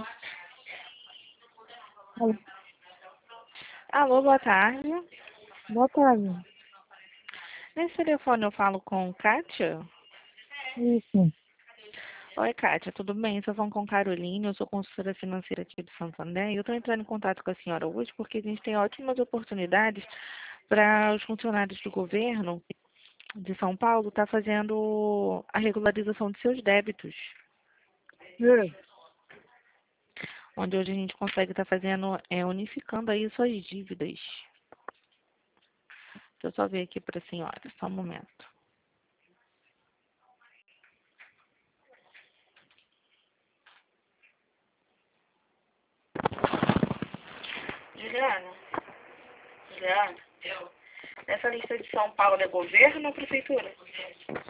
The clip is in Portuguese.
Alô, Alô, boa tarde. boa tarde. Nesse telefone eu falo com Kátia? Isso. Oi, Kátia, tudo bem? Estou falando com Caroline, eu sou consultora financeira aqui do Santander e eu estou entrando em contato com a senhora hoje porque a gente tem ótimas oportunidades para os funcionários do governo de São Paulo estar fazendo a regularização de seus débitos, É, onde hoje a gente consegue estar fazendo, unificando aí suas dívidas. Deixa eu só ver aqui para a senhora, só um momento. Juliana? Juliana? Nessa lista de São Paulo é governo ou prefeitura?